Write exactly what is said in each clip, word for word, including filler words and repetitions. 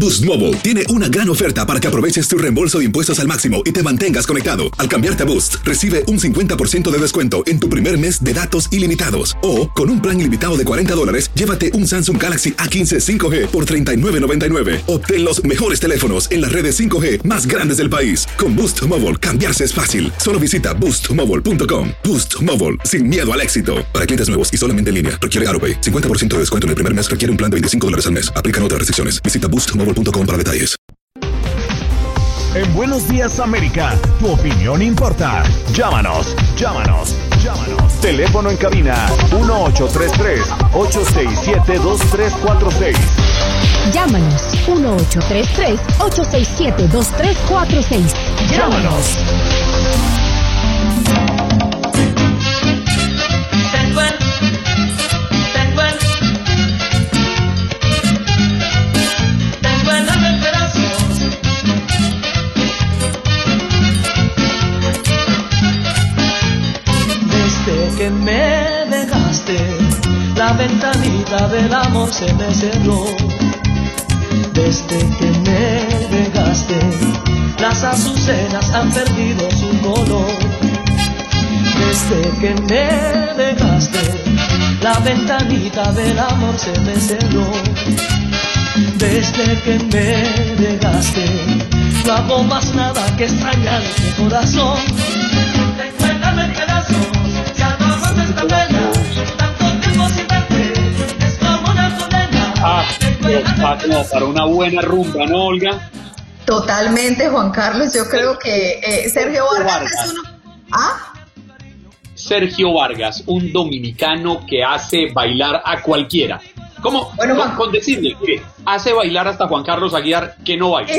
Boost Mobile tiene una gran oferta para que aproveches tu reembolso de impuestos al máximo y te mantengas conectado. Al cambiarte a Boost, recibe un cincuenta por ciento de descuento en tu primer mes de datos ilimitados. O, con un plan ilimitado de cuarenta dólares, llévate un Samsung Galaxy A quince cinco G por treinta y nueve noventa y nueve. Obtén los mejores teléfonos en las redes cinco G más grandes del país. Con Boost Mobile, cambiarse es fácil. Solo visita boost mobile punto com. Boost Mobile, sin miedo al éxito. Para clientes nuevos y solamente en línea, requiere AutoPay. cincuenta por ciento de descuento en el primer mes requiere un plan de veinticinco dólares al mes. Aplican otras restricciones. Visita boost mobile punto com para detalles. En Buenos Días América, tu opinión importa. Llámanos, llámanos, llámanos. Teléfono en cabina uno ocho tres tres, ocho seis siete, dos tres cuatro seis. Llámanos uno ocho tres tres, ocho seis siete, dos tres cuatro seis. Llámanos. Tengo el, tengo el, tengo el hambre pedazos. Desde que me dejaste, la ventanita del amor se me cerró. Desde que me dejaste, las azucenas han perdido su color. Desde que me dejaste, la ventanita del amor se me cerró. Desde que me dejaste, no hago más nada que extrañar este corazón. Recuérdame pedazos, ya no aguanto esta pena, tanto tiempo sin verte, es como una condena. Ah, no, para una buena rumba, ¿no, Olga? Totalmente, Juan Carlos. Yo creo que eh, Sergio Vargas, Vargas es uno. ¿Ah? Sergio Vargas, un dominicano que hace bailar a cualquiera. ¿Cómo? Bueno, con, con decirle que hace bailar hasta Juan Carlos Aguiar, que no baila.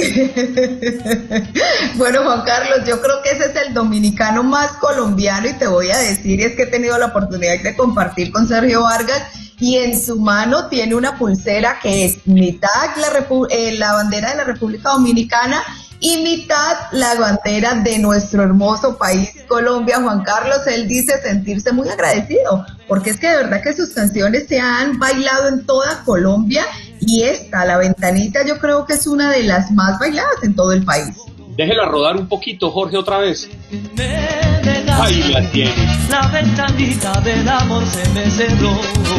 Bueno, Juan Carlos, yo creo que ese es el dominicano más colombiano y te voy a decir, es que he tenido la oportunidad de compartir con Sergio Vargas y en su mano tiene una pulsera que es mitad la, repu- eh, la bandera de la República Dominicana y mitad la bandera de nuestro hermoso país, Colombia. Juan Carlos, él dice sentirse muy agradecido, porque es que de verdad que sus canciones se han bailado en toda Colombia, y esta, La Ventanita, yo creo que es una de las más bailadas en todo el país. Déjela rodar un poquito, Jorge, otra vez. Ahí la tiene. La ventanita del amor se me cerró.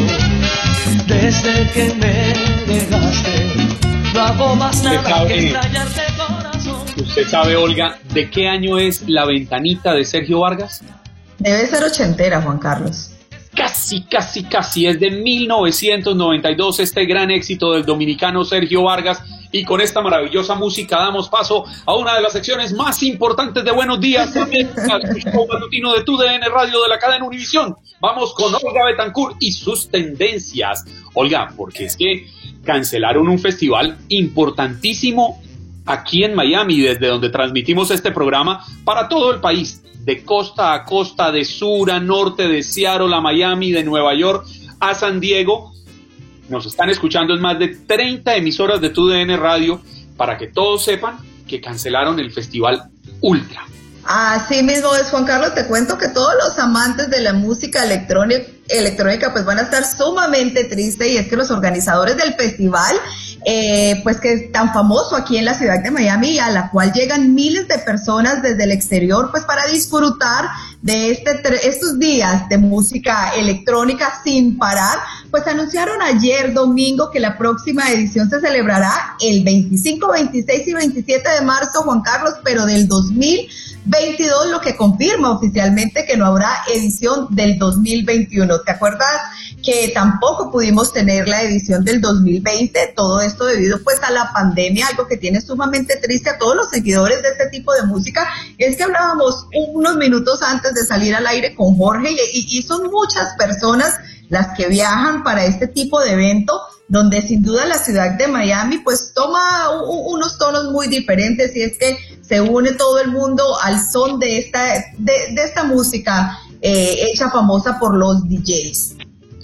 Desde que me dejaste, no hago más nada que extrañarte, corazón. ¿Usted sabe, Olga, de qué año es La Ventanita de Sergio Vargas? Debe ser ochentera, Juan Carlos. Casi, casi, casi. Es de mil novecientos noventa y dos este gran éxito del dominicano Sergio Vargas. Y con esta maravillosa música damos paso a una de las secciones más importantes de Buenos Días América, el show matutino de tu D N Radio de la cadena Univisión. Vamos con Olga Betancourt y sus tendencias. Olga, porque es que cancelaron un festival importantísimo aquí en Miami, desde donde transmitimos este programa para todo el país, de costa a costa, de sur a norte, de Seattle a Miami, de Nueva York a San Diego. Nos están escuchando en más de treinta emisoras de tu D N Radio, para que todos sepan que cancelaron el festival Ultra. Así mismo es, Juan Carlos. Te cuento que todos los amantes de la música electrónica, electrónica pues van a estar sumamente tristes, y es que los organizadores del festival, eh, pues que es tan famoso aquí en la ciudad de Miami, a la cual llegan miles de personas desde el exterior pues para disfrutar de este estos días de música electrónica sin parar, pues anunciaron ayer domingo que la próxima edición se celebrará el veinticinco, veintiséis y veintisiete de marzo, Juan Carlos, pero del dos mil veintidós, lo que confirma oficialmente que no habrá edición del dos mil veintiuno. ¿Te acuerdas que tampoco pudimos tener la edición del dos mil veinte? Todo esto debido pues a la pandemia, algo que tiene sumamente triste a todos los seguidores de este tipo de música. Es que hablábamos unos minutos antes de salir al aire con Jorge, y, y son muchas personas las que viajan para este tipo de evento, donde sin duda la ciudad de Miami pues toma u- unos tonos muy diferentes, y es que se une todo el mundo al son de esta, de, de esta música eh, hecha famosa por los D Js.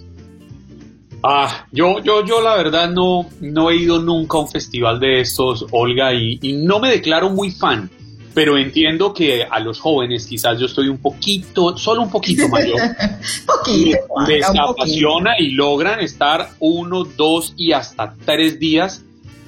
Ah, yo, yo, yo la verdad no, no he ido nunca a un festival de estos, Olga, y, y no me declaro muy fan, pero entiendo que a los jóvenes, quizás yo estoy un poquito, solo un poquito mayor, poquito, les un apasiona poquito. Y logran estar uno, dos y hasta tres días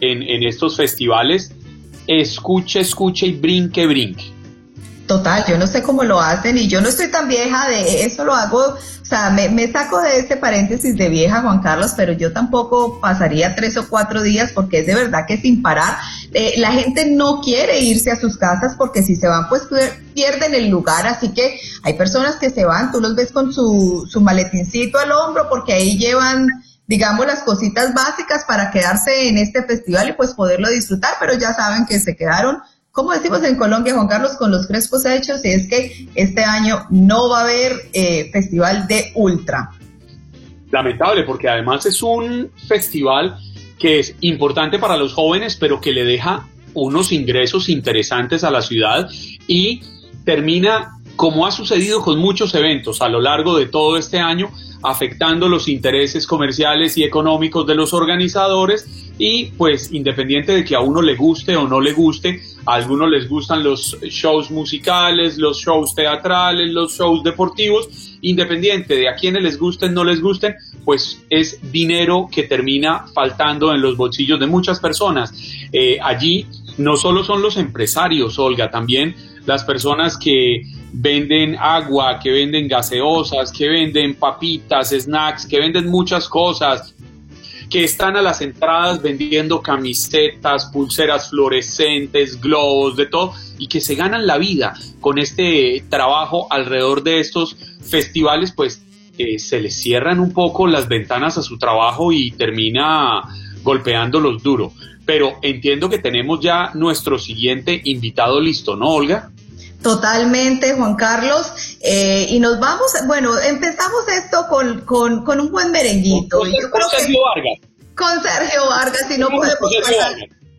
en, en estos festivales, escuche, escuche y brinque, brinque. Total, yo no sé cómo lo hacen y yo no estoy tan vieja de eso, lo hago, o sea, me, me saco de este paréntesis de vieja, Juan Carlos, pero yo tampoco pasaría tres o cuatro días porque es de verdad que sin parar, eh, la gente no quiere irse a sus casas porque si se van pues pierden el lugar, así que hay personas que se van, tú los ves con su, su maletincito al hombro porque ahí llevan, digamos, las cositas básicas para quedarse en este festival y pues poderlo disfrutar, pero ya saben que se quedaron, como decimos en Colombia, Juan Carlos, con los crespos hechos, y es que este año no va a haber eh, festival de ultra. Lamentable, porque además es un festival que es importante para los jóvenes, pero que le deja unos ingresos interesantes a la ciudad y termina, como ha sucedido con muchos eventos a lo largo de todo este año, afectando los intereses comerciales y económicos de los organizadores y pues independiente de que a uno le guste o no le guste, a algunos les gustan los shows musicales, los shows teatrales, los shows deportivos, independiente de a quienes les gusten o no les gusten, pues es dinero que termina faltando en los bolsillos de muchas personas. Eh, allí no solo son los empresarios, Olga, también las personas que venden agua, que venden gaseosas, que venden papitas, snacks, que venden muchas cosas, que están a las entradas vendiendo camisetas, pulseras fluorescentes, globos, de todo, y que se ganan la vida con este trabajo alrededor de estos festivales, pues eh, se les cierran un poco las ventanas a su trabajo y termina golpeándolos duro. Pero entiendo que tenemos ya nuestro siguiente invitado listo, ¿no, Olga? Totalmente, Juan Carlos, eh, y nos vamos, bueno, empezamos esto con, con, con un buen merenguito. Con, Yo con creo Sergio que, Vargas. Con Sergio Vargas, y no podemos pasar,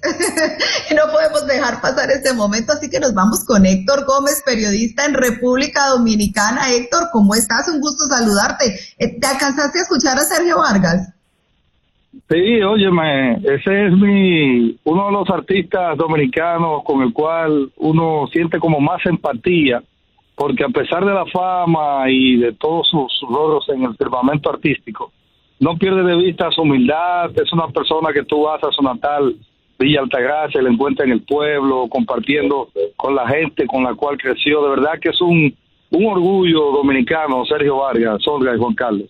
y no podemos dejar pasar este momento, así que nos vamos con Héctor Gómez, periodista en República Dominicana. Héctor, ¿cómo estás? Un gusto saludarte. ¿Te alcanzaste a escuchar a Sergio Vargas? Sí, óyeme, ese es mi uno de los artistas dominicanos con el cual uno siente como más empatía, porque a pesar de la fama y de todos sus logros en el firmamento artístico, no pierde de vista su humildad. Es una persona que tú vas a su natal Villa Altagracia, le encuentras en el pueblo, compartiendo con la gente con la cual creció. De verdad que es un, un orgullo dominicano, Sergio Vargas, Olga y Juan Carlos.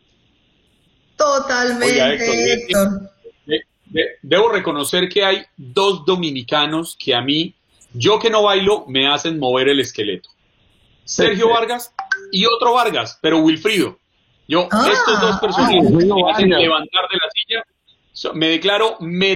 Totalmente, Oiga, Héctor, Héctor. De, de, debo reconocer que hay dos dominicanos que a mí, yo que no bailo, me hacen mover el esqueleto. Sergio Vargas y otro Vargas, pero Wilfrido. Yo, ah, estos dos personajes ah, me hacen levantar de la silla, so, me declaro... Me...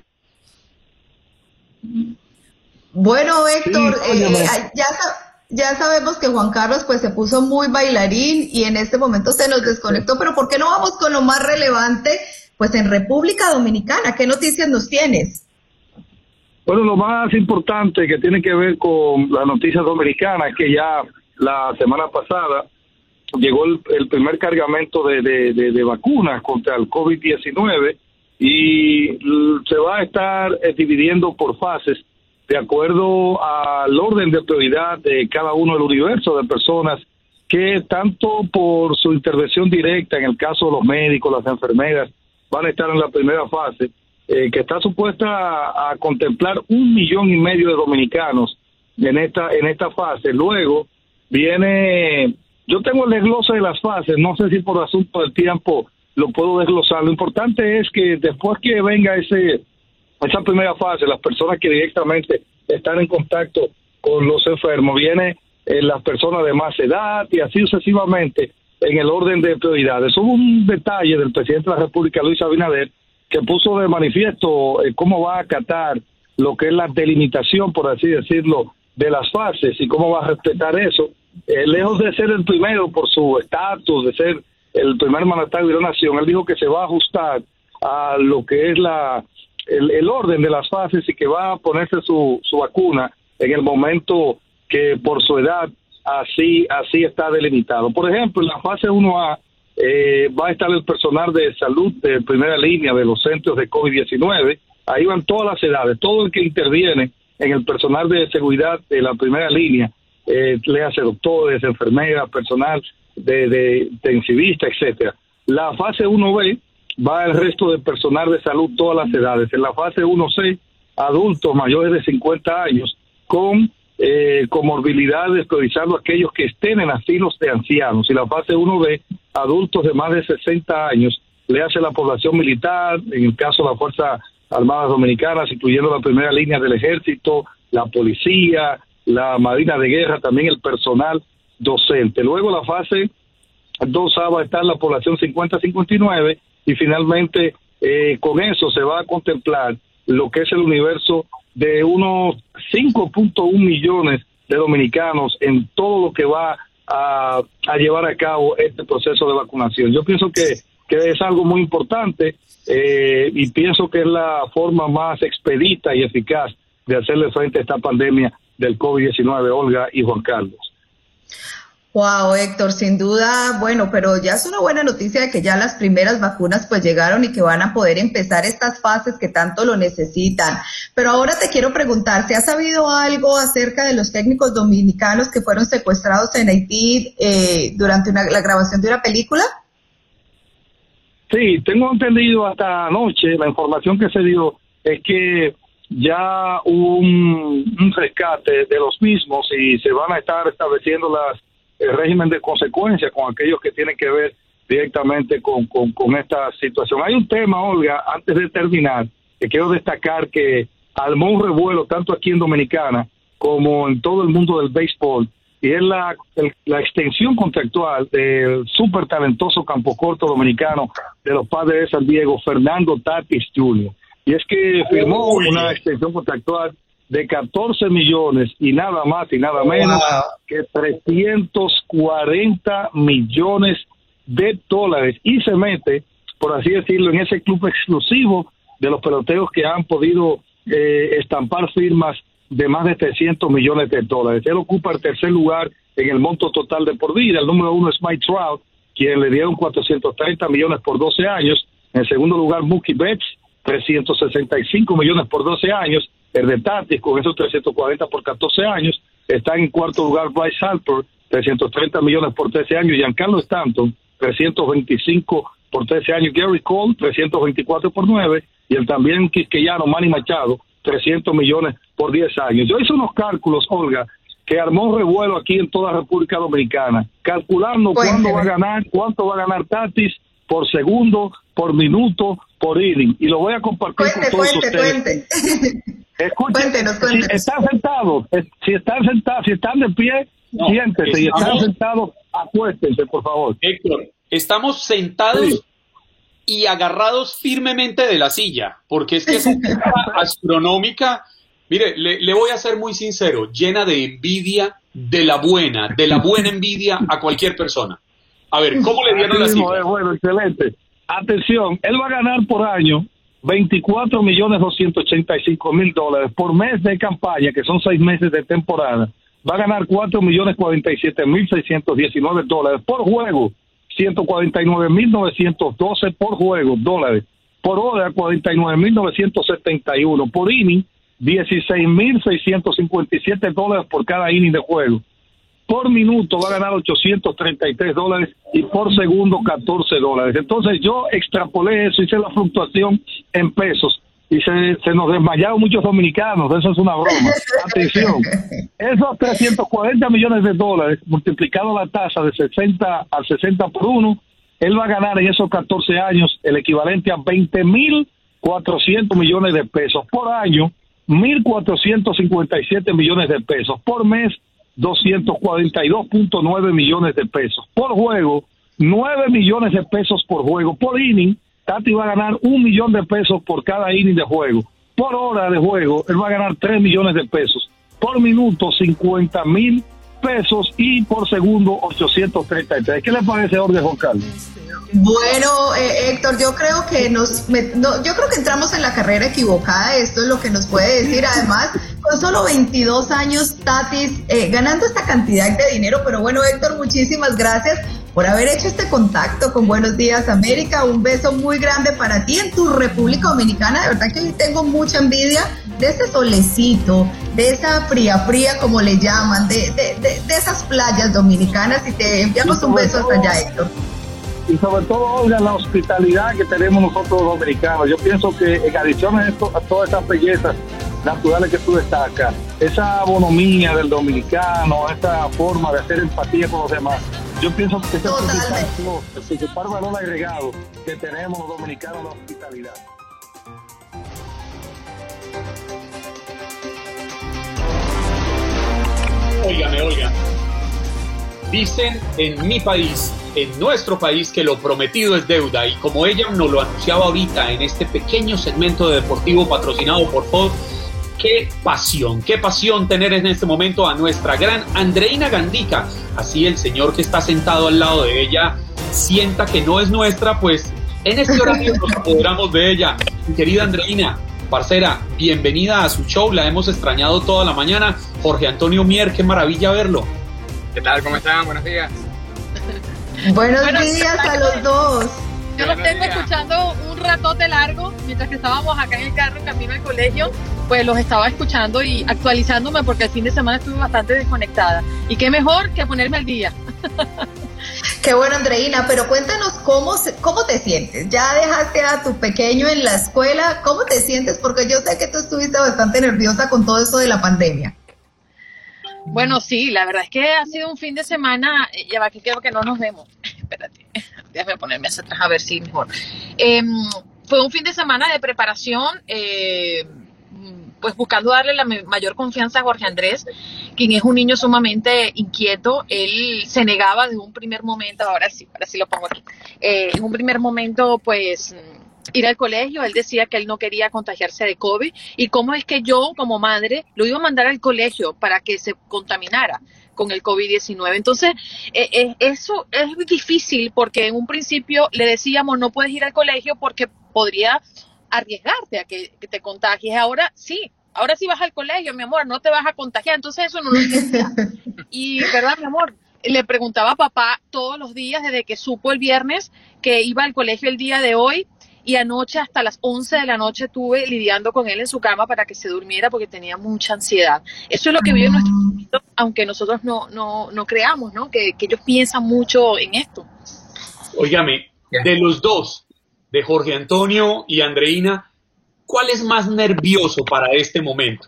Bueno, Héctor, sí, eh, ya sabes... Ya sabemos que Juan Carlos pues se puso muy bailarín y en este momento se nos desconectó, pero ¿por qué no vamos con lo más relevante pues en República Dominicana? ¿Qué noticias nos tienes? Bueno, lo más importante que tiene que ver con las noticias dominicanas es que ya la semana pasada llegó el, el primer cargamento de, de, de, de vacunas contra el COVID diecinueve y se va a estar eh, dividiendo por fases de acuerdo al orden de prioridad de cada uno del universo de personas que tanto por su intervención directa, en el caso de los médicos, las enfermeras, van a estar en la primera fase, eh, que está supuesta a, a contemplar un millón y medio de dominicanos en esta en esta fase. Luego viene, yo tengo el desglose de las fases, no sé si por asunto del tiempo lo puedo desglosar. Lo importante es que después que venga ese esa primera fase, las personas que directamente están en contacto con los enfermos, viene eh, las personas de más edad y así sucesivamente en el orden de prioridades. Hubo un detalle del presidente de la República, Luis Abinader, que puso de manifiesto eh, cómo va a acatar lo que es la delimitación, por así decirlo, de las fases y cómo va a respetar eso. Eh, lejos de ser el primero por su estatus, de ser el primer mandatario de la nación, él dijo que se va a ajustar a lo que es la El, el orden de las fases y que va a ponerse su, su vacuna en el momento que por su edad así así está delimitado. Por ejemplo, en la fase uno A eh, va a estar el personal de salud de primera línea de los centros de COVID diecinueve. Ahí van todas las edades, todo el que interviene en el personal de seguridad de la primera línea, eh, le hace doctores, enfermeras, personal de, de intensivista, etcétera. La fase uno B va el resto del personal de salud, todas las edades. En la fase uno C, adultos mayores de cincuenta años con eh, comorbilidades, priorizando aquellos que estén en asilos de ancianos. Y la fase uno B, adultos de más de sesenta años, le hace la población militar, en el caso de las Fuerzas Armadas Dominicanas, incluyendo la primera línea del ejército, la policía, la Marina de Guerra, también el personal docente. Luego la fase dos A va a estar la población cincuenta a cincuenta y nueve, y finalmente eh, con eso se va a contemplar lo que es el universo de unos cinco punto uno millones de dominicanos en todo lo que va a, a llevar a cabo este proceso de vacunación. Yo pienso que, que es algo muy importante eh, y pienso que es la forma más expedita y eficaz de hacerle frente a esta pandemia del COVID diecinueve, Olga y Juan Carlos. Wow, Héctor, sin duda, bueno, pero ya es una buena noticia de que ya las primeras vacunas pues llegaron y que van a poder empezar estas fases que tanto lo necesitan. Pero ahora te quiero preguntar, ¿se ha sabido algo acerca de los técnicos dominicanos que fueron secuestrados en Haití eh, durante una, la grabación de una película? Sí, tengo entendido hasta anoche, la información que se dio es que ya hubo un, un rescate de los mismos y se van a estar estableciendo las el régimen de consecuencias con aquellos que tienen que ver directamente con, con, con esta situación. Hay un tema, Olga, antes de terminar, que quiero destacar que armó un revuelo tanto aquí en Dominicana como en todo el mundo del béisbol, y es la, el, la extensión contractual del súper talentoso campocorto dominicano de los Padres de San Diego, Fernando Tatis junior Y es que firmó Uy. una extensión contractual de catorce millones y nada más y nada menos wow. que trescientos cuarenta millones de dólares, y se mete, por así decirlo, en ese club exclusivo de los peloteros que han podido eh, estampar firmas de más de trescientos millones de dólares. Él ocupa el tercer lugar en el monto total de por vida. El número uno es Mike Trout, quien le dieron cuatrocientos treinta millones por doce años. En segundo lugar, Mookie Betts, trescientos sesenta y cinco millones por doce años. El de Tatis, con esos trescientos cuarenta por catorce años. Está en cuarto lugar Bryce Harper, trescientos treinta millones por trece años. Giancarlo Stanton, trescientos veinticinco por trece años. Gary Cole, trescientos veinticuatro por nueve. Y el también quisqueyano Manny Machado, trescientos millones por diez años. Yo hice unos cálculos, Olga, que armó un revuelo aquí en toda República Dominicana, calculando Cuénteme. cuándo va a ganar, cuánto va a ganar Tatis por segundo, por minuto, por inning. Y lo voy a compartir cuente, con todos cuente, ustedes. Cuente. Escuchen, cuéntenos, cuéntenos. Si están sentados, si están sentados, si están de pie, no, siéntense. Y están sentados, acuéstense, por favor. Héctor, estamos sentados sí. y agarrados firmemente de la silla, porque es que esa cifra astronómica, mire, le, le voy a ser muy sincero, llena de envidia, de la buena, de la buena envidia a cualquier persona. A ver, ¿cómo le dieron la cifra? Bueno, excelente. Atención, él va a ganar por año veinticuatro millones doscientos ochenta y cinco mil dólares por mes de campaña, que son seis meses de temporada. Va a ganar cuatro millones cuarenta y siete mil seiscientos diecinueve dólares por juego, ciento cuarenta y nueve mil novecientos doce por juego, dólares. Por hora, cuarenta y nueve mil novecientos setenta y uno. Por inning, dieciséis mil seiscientos cincuenta y siete dólares por cada inning de juego. Por minuto va a ganar ochocientos treinta y tres dólares y por segundo catorce dólares. Entonces yo extrapolé eso, hice la fluctuación en pesos y se, se nos desmayaron muchos dominicanos. Eso es una broma. Atención, esos trescientos cuarenta millones de dólares multiplicado la tasa de sesenta al sesenta por uno, él va a ganar en esos catorce años el equivalente a veinte mil cuatrocientos millones de pesos por año, mil cuatrocientos cincuenta y siete millones de pesos por mes, doscientos cuarenta y dos punto nueve millones de pesos por juego, nueve millones de pesos por juego. Por inning, Tati va a ganar un millón de pesos por cada inning de juego. Por hora de juego, él va a ganar tres millones de pesos. Por minuto, cincuenta mil pesos y por segundo, ochocientos treinta y tres. ¿Qué le parece, Jorge Juan Carlos? Bueno, eh, Héctor, yo creo que nos, me, no, yo creo que entramos en la carrera equivocada. Esto es lo que nos puede decir. Además, con solo veintidós años, Tatis eh, ganando esta cantidad de dinero. Pero bueno, Héctor, muchísimas gracias por haber hecho este contacto con Buenos Días América. Un beso muy grande para ti en tu República Dominicana. De verdad que hoy tengo mucha envidia de ese solecito, de esa fría fría como le llaman, de, de, de, de esas playas dominicanas. Y te enviamos un beso hasta allá, Héctor. y sobre todo, Olga, la hospitalidad que tenemos nosotros los dominicanos. Yo pienso que en adición a, esto, a todas esas bellezas naturales que tú destacas, esa bonomía del dominicano, esa forma de hacer empatía con los demás, yo pienso que ese es el principal valor agregado que tenemos los dominicanos, la hospitalidad. Óigame, oiga. Dicen en mi país, en nuestro país, que lo prometido es deuda, y como ella nos lo anunciaba ahorita en este pequeño segmento de Deportivo patrocinado por Ford, qué pasión, qué pasión tener en este momento a nuestra gran Andreina Gandica. Así el señor que está sentado al lado de ella sienta que no es nuestra, pues en este horario nos apoderamos de ella. Mi querida Andreina, parcera, bienvenida a su show, la hemos extrañado toda la mañana. Jorge Antonio Mier, qué maravilla verlo. ¿Qué tal? ¿Cómo están? Buenos días. Buenos, Buenos días a los dos. Yo los tengo escuchando un ratote largo, mientras que estábamos acá en el carro en camino al colegio, pues los estaba escuchando y actualizándome porque el fin de semana estuve bastante desconectada. Y qué mejor que ponerme al día. Qué bueno, Andreina, pero cuéntanos cómo, cómo te sientes. Ya dejaste a tu pequeño en la escuela, ¿cómo te sientes? Porque yo sé que tú estuviste bastante nerviosa con todo eso de la pandemia. Bueno, sí, la verdad es que ha sido un fin de semana, ya va, que creo que no nos vemos. Espérate, déjame ponerme hacia atrás a ver si mejor. Eh, fue un fin de semana de preparación, eh, pues buscando darle la mayor confianza a Jorge Andrés, quien es un niño sumamente inquieto. Él se negaba desde un primer momento, ahora sí, ahora sí lo pongo aquí, eh, en un primer momento, pues, ir al colegio. Él decía que él no quería contagiarse de COVID, y cómo es que yo, como madre, lo iba a mandar al colegio para que se contaminara con el COVID diecinueve. Entonces, eh, eh, eso es difícil, porque en un principio le decíamos no puedes ir al colegio porque podría arriesgarte a que, que te contagies. Ahora sí, ahora sí vas al colegio, mi amor, no te vas a contagiar. Entonces eso no lo entendía. Y, ¿verdad, mi amor? Le preguntaba a papá todos los días desde que supo el viernes que iba al colegio el día de hoy, y anoche hasta las once de la noche estuve lidiando con él en su cama para que se durmiera porque tenía mucha ansiedad. Eso es lo que vive nuestro niño, aunque nosotros no, no, no creamos, ¿no? Que, que ellos piensan mucho en esto. Óigame, de los dos, de Jorge Antonio y Andreina, ¿cuál es más nervioso para este momento?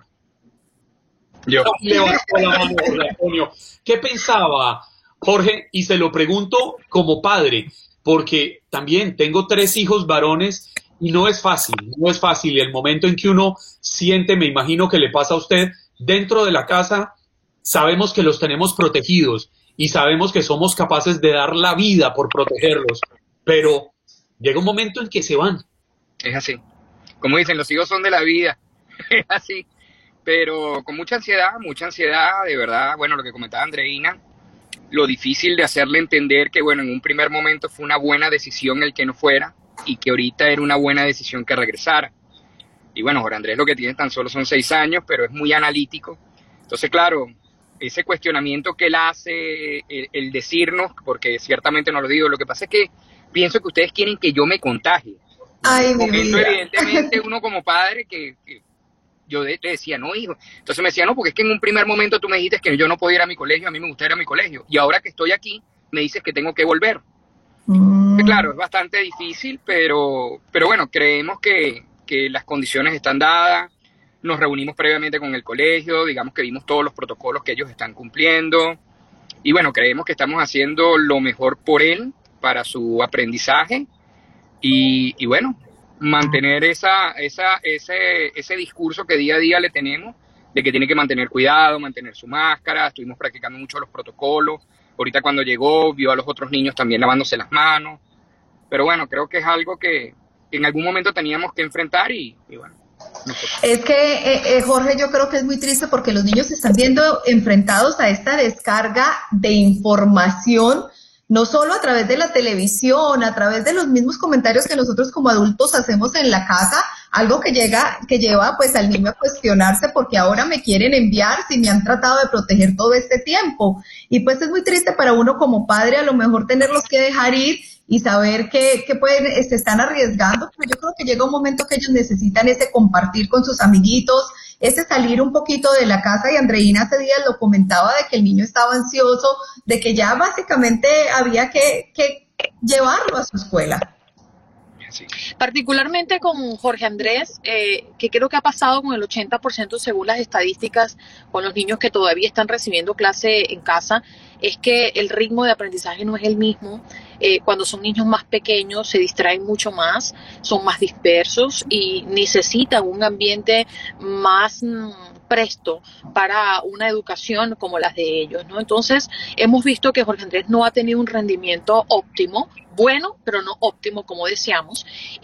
Yo. Levantó la mano, Jorge Antonio. ¿Qué pensaba, Jorge? Y se lo pregunto como padre, porque también tengo tres hijos varones y no es fácil, no es fácil. El momento en que uno siente, me imagino que le pasa a usted, dentro de la casa, sabemos que los tenemos protegidos y sabemos que somos capaces de dar la vida por protegerlos, pero llega un momento en que se van. Es así. Como dicen, los hijos son de la vida. Es así. Pero con mucha ansiedad, mucha ansiedad, de verdad. Bueno, lo que comentaba Andreina, lo difícil de hacerle entender que, bueno, en un primer momento fue una buena decisión el que no fuera y que ahorita era una buena decisión que regresara. Y bueno, Jorge Andrés lo que tiene tan solo son seis años, pero es muy analítico. Entonces, claro, ese cuestionamiento que él hace, el, el decirnos, porque ciertamente no lo digo, lo que pasa es que pienso que ustedes quieren que yo me contagie. Ay, mi momento, vida. evidentemente, uno como padre que... que yo le decía, no, hijo. Entonces me decía, no, porque es que en un primer momento tú me dijiste que yo no podía ir a mi colegio, a mí me gusta ir a mi colegio. Y ahora que estoy aquí, me dices que tengo que volver. Mm. Claro, es bastante difícil, pero, pero bueno, creemos que, que las condiciones están dadas. Nos reunimos previamente con el colegio, digamos que vimos todos los protocolos que ellos están cumpliendo. Y bueno, creemos que estamos haciendo lo mejor por él, para su aprendizaje. Y, y bueno, mantener esa, esa, ese, ese discurso que día a día le tenemos, de que tiene que mantener cuidado, mantener su máscara. Estuvimos practicando mucho los protocolos. Ahorita cuando llegó, vio a los otros niños también lavándose las manos. Pero bueno, creo que es algo que en algún momento teníamos que enfrentar y, y bueno. No sé. Es que, eh, eh, Jorge, yo creo que es muy triste porque los niños se están viendo enfrentados a esta descarga de información, no solo a través de la televisión, a través de los mismos comentarios que nosotros como adultos hacemos en la casa, algo que llega, que lleva pues al niño a cuestionarse porque ahora me quieren enviar si me han tratado de proteger todo este tiempo. Y pues es muy triste para uno como padre a lo mejor tenerlos que dejar ir y saber que, que pueden, se están arriesgando, pero yo creo que llega un momento que ellos necesitan ese compartir con sus amiguitos, ese salir un poquito de la casa. Y Andreina hace días lo comentaba de que el niño estaba ansioso, de que ya básicamente había que, que llevarlo a su escuela. Sí. Particularmente con Jorge Andrés, eh, que creo que ha pasado con el ochenta por ciento según las estadísticas con los niños que todavía están recibiendo clase en casa, es que el ritmo de aprendizaje no es el mismo. Eh, cuando son niños más pequeños se distraen mucho más, son más dispersos y necesitan un ambiente más mmm, presto para una educación como las de ellos, ¿no? Entonces hemos visto que Jorge Andrés no ha tenido un rendimiento óptimo, bueno, pero no óptimo como deseamos,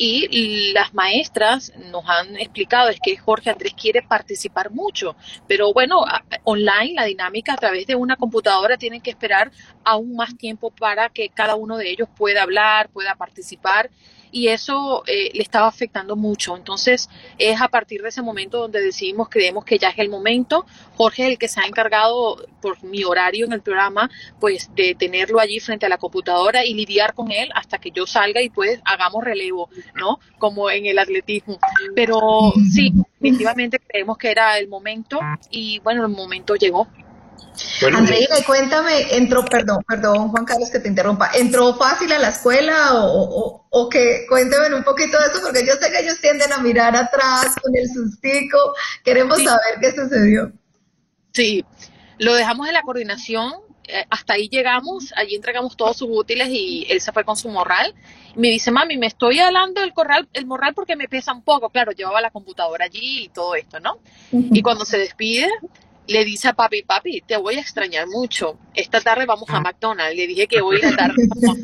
y las maestras nos han explicado es que Jorge Andrés quiere participar mucho, pero bueno, online la dinámica a través de una computadora tienen que esperar aún más tiempo para que cada uno de ellos pueda hablar, pueda participar, y eso eh, le estaba afectando mucho. Entonces es a partir de ese momento donde decidimos, creemos que ya es el momento. Jorge es el que se ha encargado por mi horario en el programa, pues de tenerlo allí frente a la computadora y lidiar con él hasta que yo salga y pues hagamos relevo, ¿no? Como en el atletismo. Pero sí, definitivamente creemos que era el momento y bueno, el momento llegó. Bueno, Andreina, cuéntame, entró, perdón, perdón Juan Carlos que te interrumpa, ¿entró fácil a la escuela o, o, o qué? Cuéntame un poquito de eso porque yo sé que ellos tienden a mirar atrás con el sustico, queremos sí. saber qué sucedió. Sí, lo dejamos en la coordinación, eh, hasta ahí llegamos, allí entregamos todos sus útiles y él se fue con su morral. Me dice, mami, me estoy alando el, corral, el morral porque me pesa un poco, claro, llevaba la computadora allí y todo esto, ¿no? Uh-huh. Y cuando se despide, le dice a papi, papi, te voy a extrañar mucho. Esta tarde vamos a McDonald's. Le dije que hoy en la tarde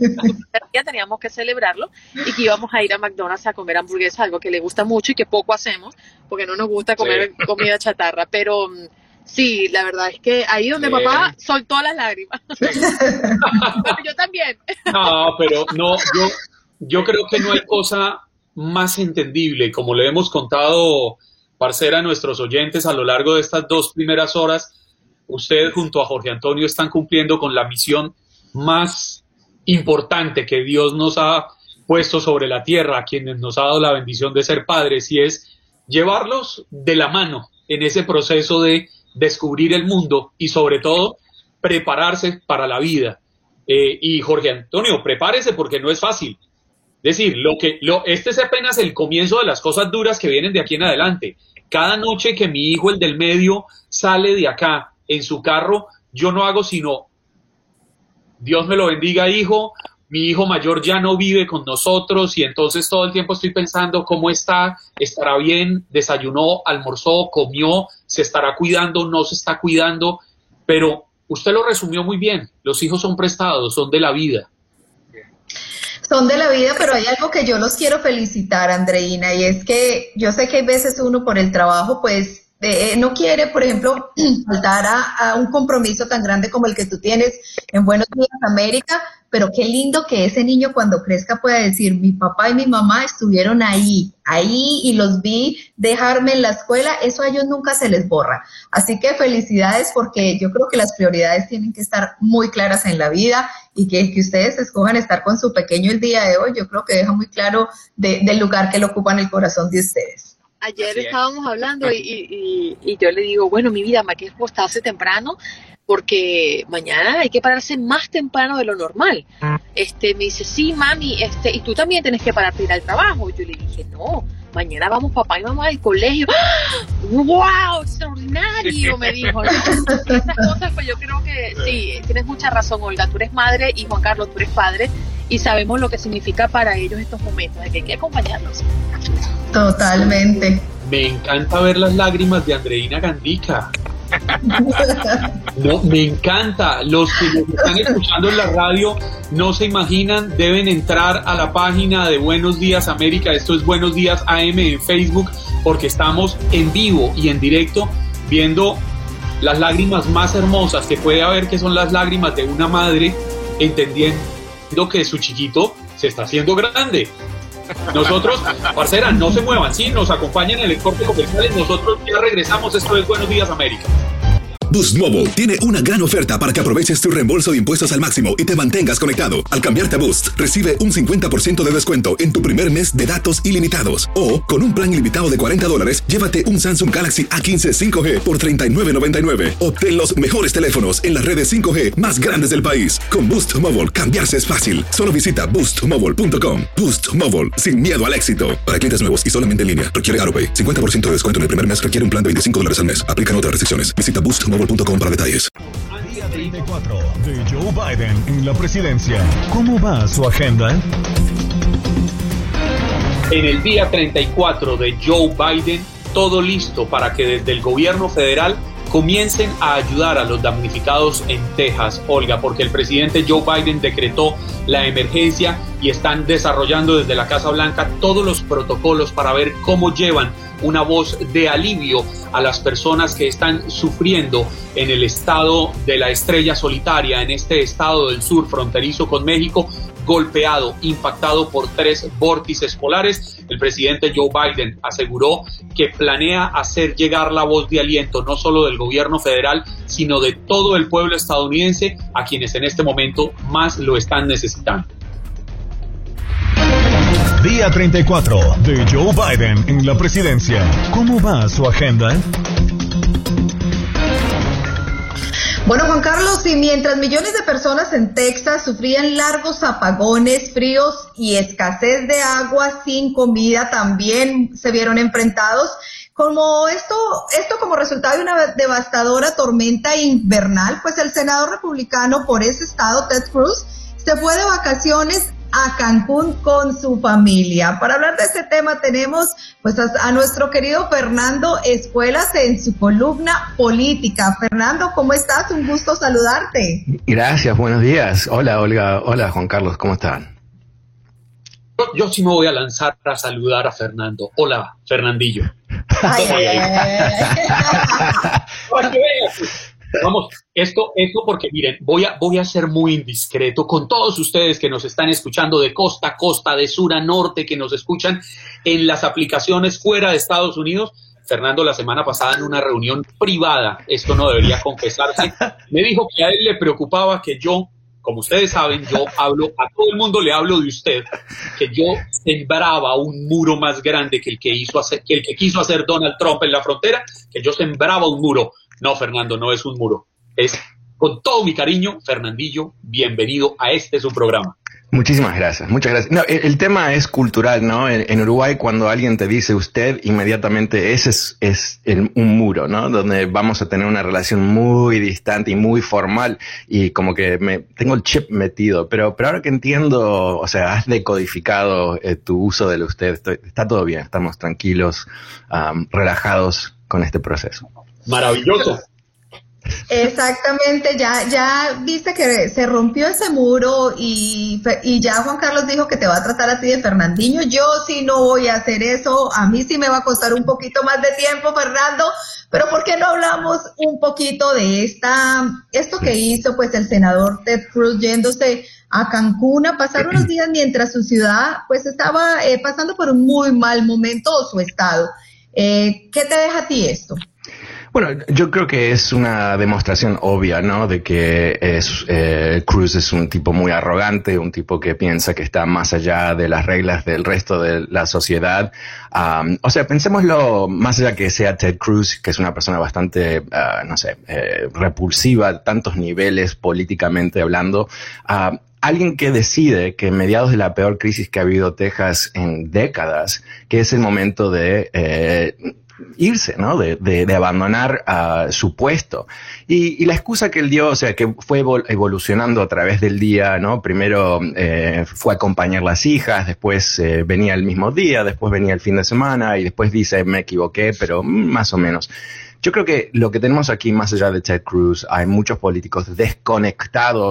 ya teníamos que celebrarlo y que íbamos a ir a McDonald's a comer hamburguesas, algo que le gusta mucho y que poco hacemos porque no nos gusta comer sí. comida chatarra. Pero sí, la verdad es que ahí donde sí. papá soltó las lágrimas. Sí. Pero yo también. No, pero no, yo, yo creo que no hay cosa más entendible, como le hemos contado, parcera, a nuestros oyentes a lo largo de estas dos primeras horas. Ustedes junto a Jorge Antonio están cumpliendo con la misión más importante que Dios nos ha puesto sobre la tierra, a quienes nos ha dado la bendición de ser padres, y es llevarlos de la mano en ese proceso de descubrir el mundo y sobre todo prepararse para la vida. Eh, y Jorge Antonio, prepárese porque no es fácil. Es decir, lo que, lo, este es apenas el comienzo de las cosas duras que vienen de aquí en adelante. Cada noche que mi hijo, el del medio, sale de acá en su carro, yo no hago sino, Dios me lo bendiga, hijo, mi hijo mayor ya no vive con nosotros y entonces todo el tiempo estoy pensando cómo está, estará bien, desayunó, almorzó, comió, se estará cuidando, no se está cuidando, pero usted lo resumió muy bien, los hijos son prestados, son de la vida. Son de la vida, pero hay algo que yo los quiero felicitar, Andreina, y es que yo sé que hay veces uno por el trabajo, pues, eh, no quiere, por ejemplo, faltar a, a un compromiso tan grande como el que tú tienes en Buenos Días América, pero qué lindo que ese niño cuando crezca pueda decir, mi papá y mi mamá estuvieron ahí, ahí y los vi dejarme en la escuela, eso a ellos nunca se les borra. Así que felicidades porque yo creo que las prioridades tienen que estar muy claras en la vida y que, que ustedes escojan estar con su pequeño el día de hoy, yo creo que deja muy claro de, del lugar que lo ocupa en el corazón de ustedes. Ayer estábamos hablando y, y, y yo le digo, bueno, mi vida, me hay que acostarse temprano porque mañana hay que pararse más temprano de lo normal. Este, me dice, sí, mami, este, y tú también tienes que pararte a ir al trabajo. Yo le dije, no, mañana vamos papá y mamá al colegio. ¡Ah! ¡Wow! ¡Extraordinario! Me dijo, ¿no? Esas cosas, pues yo creo que sí, tienes mucha razón, Olga. Tú eres madre y Juan Carlos, tú eres padre y sabemos lo que significa para ellos estos momentos, de que hay que acompañarlos. Totalmente. Me encanta ver las lágrimas de Andreina Gandica. No, me encanta. Los que nos están escuchando en la radio no se imaginan, deben entrar a la página de Buenos Días América. Esto es Buenos Días A M en Facebook, porque estamos en vivo y en directo viendo las lágrimas más hermosas que puede haber, que son las lágrimas de una madre entendiendo que su chiquito se está haciendo grande. Nosotros, parcera, no se muevan, sí, nos acompañan en el corte comercial y nosotros ya regresamos. Esto es Buenos Días América. Boost Mobile tiene una gran oferta para que aproveches tu reembolso de impuestos al máximo y te mantengas conectado. Al cambiarte a Boost, recibe un cincuenta por ciento de descuento en tu primer mes de datos ilimitados. O, con un plan ilimitado de cuarenta dólares, llévate un Samsung Galaxy A quince cinco G por treinta y nueve noventa y nueve. Obtén los mejores teléfonos en las redes cinco G más grandes del país. Con Boost Mobile, cambiarse es fácil. Solo visita boost mobile punto com. Boost Mobile, sin miedo al éxito. Para clientes nuevos y solamente en línea, requiere AutoPay. cincuenta por ciento de descuento en el primer mes requiere un plan de veinticinco dólares al mes. Aplican otras restricciones. Visita boost mobile punto com para detalles. Día treinta y cuatro de Joe Biden en la presidencia. ¿Cómo va su agenda? En el día treinta y cuatro de Joe Biden, todo listo para que desde el gobierno federal comiencen a ayudar a los damnificados en Texas, Olga, porque el presidente Joe Biden decretó la emergencia y están desarrollando desde la Casa Blanca todos los protocolos para ver cómo llevan una voz de alivio a las personas que están sufriendo en el estado de la Estrella Solitaria, en este estado del sur fronterizo con México, golpeado, impactado por tres vórtices polares. El presidente Joe Biden aseguró que planea hacer llegar la voz de aliento no solo del gobierno federal, sino de todo el pueblo estadounidense a quienes en este momento más lo están necesitando. Día treinta y cuatro de Joe Biden en la presidencia. ¿Cómo va su agenda? Bueno, Juan Carlos, y mientras millones de personas en Texas sufrían largos apagones, fríos y escasez de agua, sin comida, también se vieron enfrentados como esto, esto como resultado de una devastadora tormenta invernal, pues el senador republicano por ese estado, Ted Cruz, se fue de vacaciones a Cancún con su familia. Para hablar de este tema tenemos pues a, a nuestro querido Fernando Espuelas en su columna política. Fernando, ¿cómo estás? Un gusto saludarte. Gracias, buenos días. Hola Olga, hola Juan Carlos, ¿cómo están? Yo, yo sí me voy a lanzar a saludar a Fernando. Hola, Fernandillo. Ay, ay, ay. Vamos, esto, esto porque miren, voy a, voy a ser muy indiscreto con todos ustedes que nos están escuchando de costa a costa, de sur a norte, que nos escuchan en las aplicaciones fuera de Estados Unidos. Fernando la semana pasada en una reunión privada, esto no debería confesarse, me dijo que a él le preocupaba que yo, como ustedes saben, yo hablo, a todo el mundo le hablo de usted, que yo sembraba un muro más grande que el que hizo hacer, que el que quiso hacer Donald Trump en la frontera, que yo sembraba un muro. No, Fernando, no es un muro. Es, con todo mi cariño, Fernandillo, bienvenido a este su programa. Muchísimas gracias, muchas gracias. No, el, el tema es cultural, ¿no? En, en Uruguay, cuando alguien te dice usted, inmediatamente ese es, es el, un muro, ¿no? Donde vamos a tener una relación muy distante y muy formal y como que me tengo el chip metido. Pero, pero ahora que entiendo, o sea, has decodificado eh, tu uso del usted, estoy, está todo bien, estamos tranquilos, um, relajados con este proceso. Maravilloso. Exactamente, ya ya viste que se rompió ese muro y, y ya Juan Carlos dijo que te va a tratar a ti de Fernandinho. Yo sí no voy a hacer eso, a mí sí me va a costar un poquito más de tiempo, Fernando, pero ¿por qué no hablamos un poquito de esta esto que hizo pues el senador Ted Cruz yéndose a Cancún a pasar unos días mientras su ciudad pues estaba eh, pasando por un muy mal momento, o su estado? Eh, ¿Qué te deja a ti esto? Bueno, yo creo que es una demostración obvia, ¿no? De que es, eh, Cruz es un tipo muy arrogante, un tipo que piensa que está más allá de las reglas del resto de la sociedad. Um, o sea, pensémoslo, más allá que sea Ted Cruz, que es una persona bastante, uh, no sé, eh, repulsiva a tantos niveles políticamente hablando, uh, alguien que decide que en mediados de la peor crisis que ha habido Texas en décadas, que es el momento de eh, irse, ¿no? De, de, de abandonar uh, su puesto. Y, y la excusa que él dio, o sea, que fue evolucionando a través del día, ¿no? Primero eh, fue a acompañar las hijas, después eh, venía el mismo día, después venía el fin de semana y después dice, me equivoqué, pero más o menos. Yo creo que lo que tenemos aquí, más allá de Ted Cruz, hay muchos políticos desconectados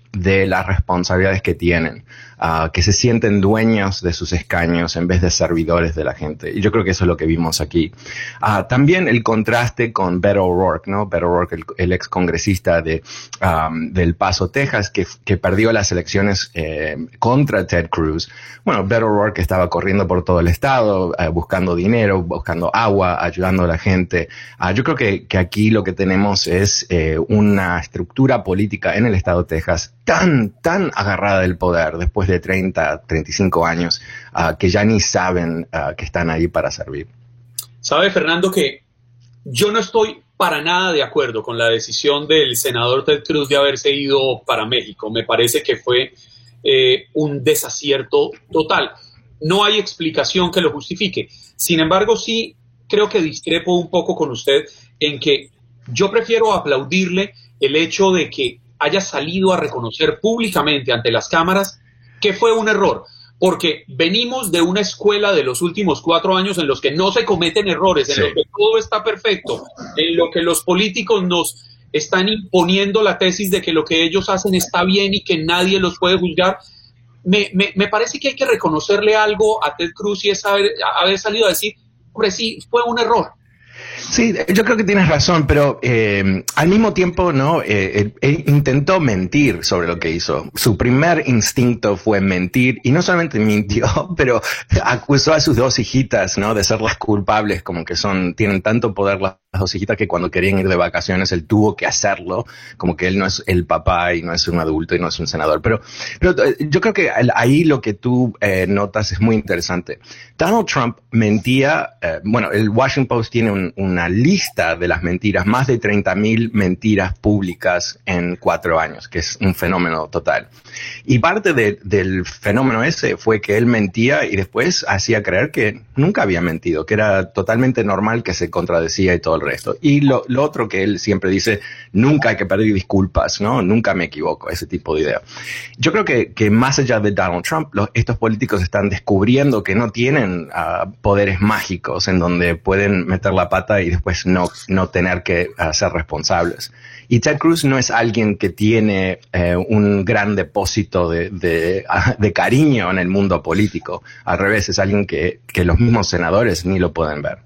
de las responsabilidades que tienen, uh, que se sienten dueños de sus escaños en vez de servidores de la gente. Y yo creo que eso es lo que vimos aquí. Uh, también el contraste con Beto O'Rourke, ¿no? Beto O'Rourke, el, el ex congresista de, um, del Paso, Texas, que, que perdió las elecciones eh, contra Ted Cruz. Bueno, Beto O'Rourke estaba corriendo por todo el estado, uh, buscando dinero, buscando agua, ayudando a la gente. Uh, yo creo que, que aquí lo que tenemos es eh, una estructura política en el estado de Texas tan, tan agarrada del poder después de treinta, treinta y cinco años, uh, que ya ni saben uh, que están ahí para servir. Sabe, Fernando, que yo no estoy para nada de acuerdo con la decisión del senador Ted Cruz de haberse ido para México. Me parece que fue eh, un desacierto total. No hay explicación que lo justifique. Sin embargo, sí creo que discrepo un poco con usted en que yo prefiero aplaudirle el hecho de que haya salido a reconocer públicamente ante las cámaras que fue un error, porque venimos de una escuela de los últimos cuatro años en los que no se cometen errores, en sí. los que todo está perfecto, en lo que los políticos nos están imponiendo la tesis de que lo que ellos hacen está bien y que nadie los puede juzgar. Me, me, me parece que hay que reconocerle algo a Ted Cruz y es haber, haber salido a decir, hombre, sí, fue un error. Sí, yo creo que tienes razón, pero eh, al mismo tiempo, ¿no? Eh, él, él intentó mentir sobre lo que hizo. Su primer instinto fue mentir, y no solamente mintió, pero acusó a sus dos hijitas, ¿no? De ser las culpables, como que son, tienen tanto poder las dos hijitas que cuando querían ir de vacaciones él tuvo que hacerlo, como que él no es el papá y no es un adulto y no es un senador. Pero, pero yo creo que ahí lo que tú eh, notas es muy interesante. Donald Trump mentía, eh, bueno, el Washington Post tiene un, una lista de las mentiras, más de treinta mil mentiras públicas en cuatro años, que es un fenómeno total. Y parte de, del fenómeno ese fue que él mentía y después hacía creer que nunca había mentido, que era totalmente normal, que se contradecía y todo el resto. Y lo, lo otro que él siempre dice, nunca hay que pedir disculpas, ¿no? Nunca me equivoco, ese tipo de idea. Yo creo que, que más allá de Donald Trump, los, estos políticos están descubriendo que no tienen uh, poderes mágicos en donde pueden meter la pata y después no, no tener que uh, ser responsables. Y Ted Cruz no es alguien que tiene eh, un gran depósito de, de, de cariño en el mundo político. Al revés, es alguien que, que los mismos senadores ni lo pueden ver.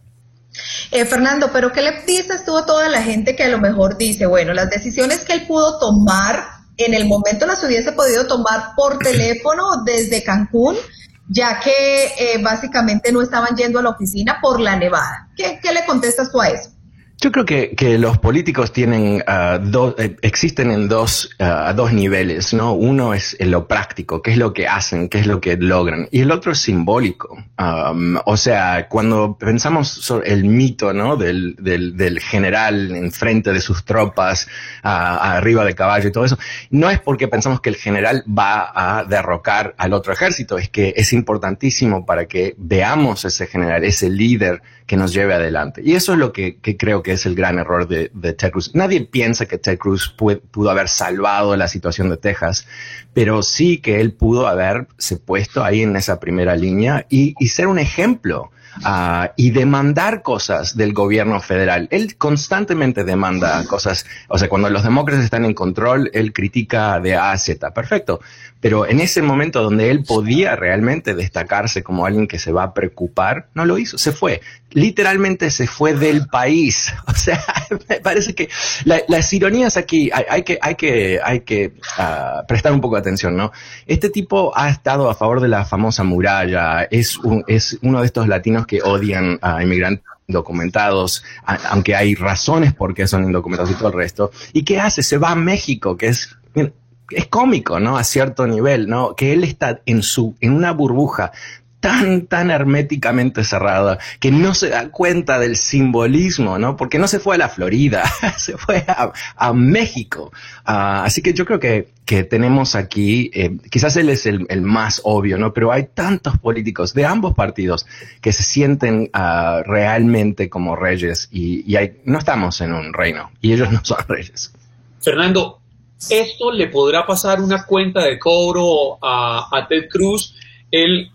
Eh, Fernando, pero ¿qué le dices tú a toda la gente que a lo mejor dice, bueno, las decisiones que él pudo tomar en el momento las hubiese podido tomar por teléfono desde Cancún, ya que eh, básicamente no estaban yendo a la oficina por la nevada? ¿Qué, qué le contestas tú a eso? Yo creo que, que los políticos tienen uh, dos, eh, existen en dos, uh, dos niveles, ¿no? Uno es en lo práctico, qué es lo que hacen, qué es lo que logran, y el otro es simbólico. Um, o sea, cuando pensamos sobre el mito, ¿no? Del, del, del general enfrente de sus tropas, uh, arriba de caballo y todo eso, no es porque pensamos que el general va a derrocar al otro ejército, es que es importantísimo para que veamos ese general, ese líder que nos lleve adelante. Y eso es lo que, que creo que es el gran error de, de Ted Cruz. Nadie piensa que Ted Cruz puede, pudo haber salvado la situación de Texas, pero sí que él pudo haberse puesto ahí en esa primera línea y, y ser un ejemplo. Uh, y demandar cosas del gobierno federal. Él constantemente demanda cosas, o sea, cuando los demócratas están en control, él critica de A a Z, perfecto, pero en ese momento donde él podía realmente destacarse como alguien que se va a preocupar, no lo hizo, se fue, literalmente se fue del país. O sea, me parece que la, las ironías aquí hay, hay que, hay que, hay que uh, prestar un poco de atención, ¿no? Este tipo ha estado a favor de la famosa muralla, es, un, es uno de estos latinos que odian a inmigrantes indocumentados, a, aunque hay razones por qué son indocumentados y todo el resto. ¿Y qué hace? Se va a México, que es, es cómico, ¿no? A cierto nivel, ¿no? Que él está en su, en una burbuja tan, tan herméticamente cerrada que no se da cuenta del simbolismo, ¿no? Porque no se fue a la Florida, se fue a, a México. Uh, así que yo creo que, que tenemos aquí, eh, quizás él es el, el más obvio, ¿no? Pero hay tantos políticos de ambos partidos que se sienten uh, realmente como reyes y, y hay, no estamos en un reino y ellos no son reyes. Fernando, ¿esto le podrá pasar una cuenta de cobro a, a Ted Cruz? Él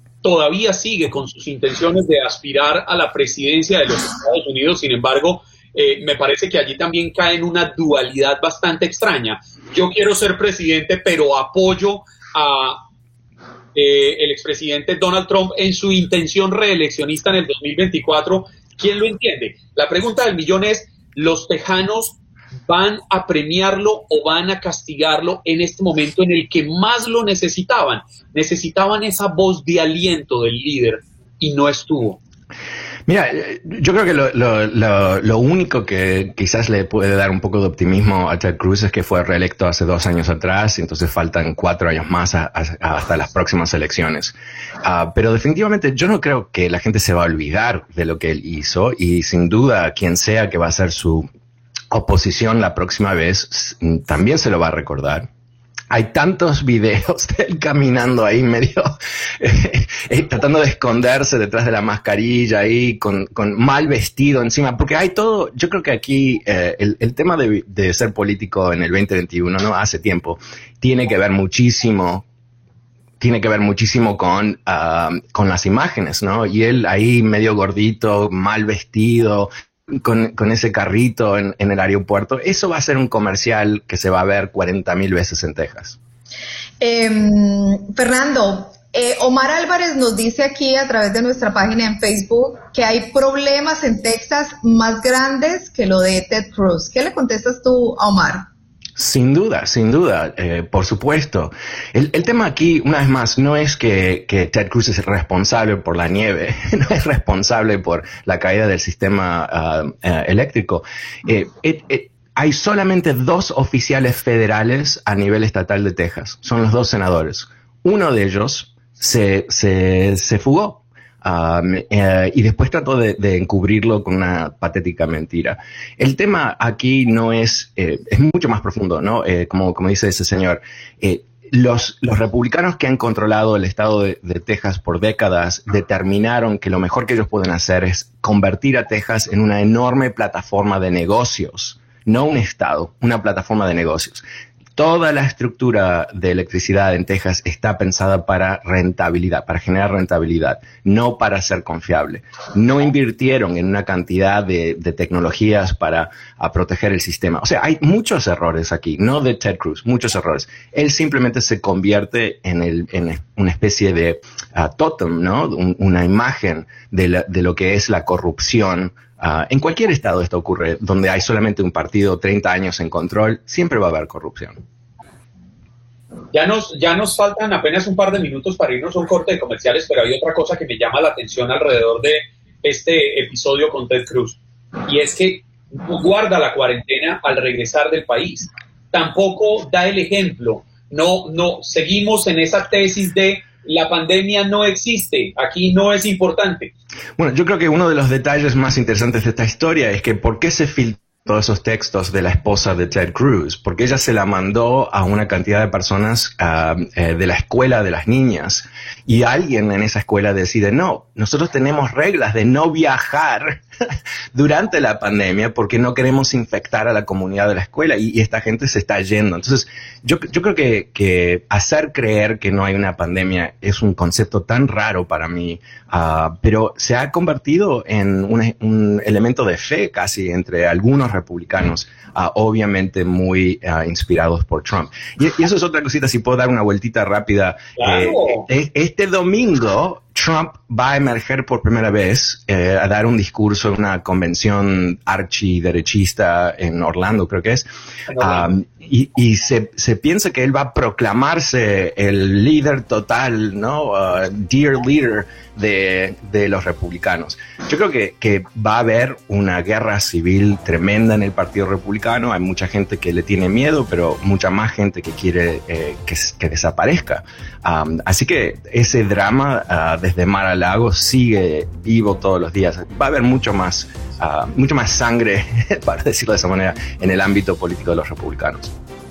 todavía sigue con sus intenciones de aspirar a la presidencia de los Estados Unidos, sin embargo, eh, me parece que allí también cae en una dualidad bastante extraña. Yo quiero ser presidente, pero apoyo a eh, el expresidente Donald Trump en su intención reeleccionista en el dos mil veinticuatro. ¿Quién lo entiende? La pregunta del millón es, ¿los tejanos van a premiarlo o van a castigarlo en este momento en el que más lo necesitaban? Necesitaban esa voz de aliento del líder y no estuvo. Mira, yo creo que lo, lo, lo, lo único que quizás le puede dar un poco de optimismo a Ted Cruz es que fue reelecto hace dos años atrás, entonces faltan cuatro años más a, a, hasta las próximas elecciones. Uh, pero definitivamente yo no creo que la gente se va a olvidar de lo que él hizo, y sin duda quien sea que va a ser su oposición la próxima vez también se lo va a recordar. Hay tantos videos de él caminando ahí medio, eh, eh, tratando de esconderse detrás de la mascarilla ahí, con, con mal vestido encima, porque hay todo. Yo creo que aquí eh, el, el tema de, de ser político en el veinte veintiuno, no hace tiempo, tiene que ver muchísimo tiene que ver muchísimo con, uh, con las imágenes, ¿no? Y él ahí medio gordito, mal vestido, Con, con ese carrito en, en el aeropuerto, eso va a ser un comercial que se va a ver cuarenta mil veces en Texas. Eh, Fernando, eh, Omar Álvarez nos dice aquí a través de nuestra página en Facebook que hay problemas en Texas más grandes que lo de Ted Cruz. ¿Qué le contestas tú a Omar? Sin duda, sin duda, eh, por supuesto. El, el tema aquí, una vez más, no es que, que Ted Cruz es responsable por la nieve, no es responsable por la caída del sistema uh, uh, eléctrico. Eh, it, it, hay solamente dos oficiales federales a nivel estatal de Texas, son los dos senadores. Uno de ellos se, se, se fugó. Um, eh, y después trató de, de encubrirlo con una patética mentira. El tema aquí no es, eh, es mucho más profundo, ¿no? Eh, como, como dice ese señor, eh, los, los republicanos que han controlado el estado de, de Texas por décadas determinaron que lo mejor que ellos pueden hacer es convertir a Texas en una enorme plataforma de negocios, no un estado, una plataforma de negocios. Toda la estructura de electricidad en Texas está pensada para rentabilidad, para generar rentabilidad, no para ser confiable. No invirtieron en una cantidad de, de tecnologías para a proteger el sistema. O sea, hay muchos errores aquí, no de Ted Cruz, muchos errores. Él simplemente se convierte en, el, en una especie de uh, tótem, ¿no? Un, una imagen de, la, de lo que es la corrupción. Uh, en cualquier estado esto ocurre, donde hay solamente un partido treinta años en control, siempre va a haber corrupción. Ya nos, ya nos faltan apenas un par de minutos para irnos a un corte de comerciales, pero hay otra cosa que me llama la atención alrededor de este episodio con Ted Cruz, y es que guarda la cuarentena al regresar del país. Tampoco da el ejemplo. No, no, seguimos en esa tesis de la pandemia no existe, aquí no es importante. Bueno, yo creo que uno de los detalles más interesantes de esta historia es que ¿por qué se filtró todos esos textos de la esposa de Ted Cruz? Porque ella se la mandó a una cantidad de personas uh, eh, de la escuela de las niñas, y alguien en esa escuela decide, no, nosotros tenemos reglas de no viajar durante la pandemia porque no queremos infectar a la comunidad de la escuela, y, y esta gente se está yendo. Entonces, yo, yo creo que, que hacer creer que no hay una pandemia es un concepto tan raro para mí, uh, pero se ha convertido en un, un elemento de fe casi entre algunos republicanos, uh, obviamente muy uh, inspirados por Trump. Y, y eso es otra cosita, si puedo dar una vueltita rápida. Claro. Eh, este domingo Trump va a emerger por primera vez eh, a dar un discurso en una convención archiderechista en Orlando, creo que es. Um, y y se, se piensa que él va a proclamarse el líder total, ¿no? Uh, dear leader de, de los republicanos. Yo creo que, que va a haber una guerra civil tremenda en el Partido Republicano. Hay mucha gente que le tiene miedo, pero mucha más gente que quiere eh, que, que desaparezca. Um, así que ese drama uh, desde Mar a Lago sigue vivo todos los días. Va a haber mucho más, uh, mucho más sangre, para decirlo de esa manera, en el ámbito político de los republicanos.